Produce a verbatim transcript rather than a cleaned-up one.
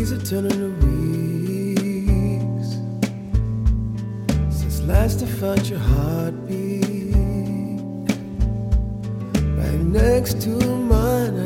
Days are turning to weeks since last I felt your heartbeat right next to mine.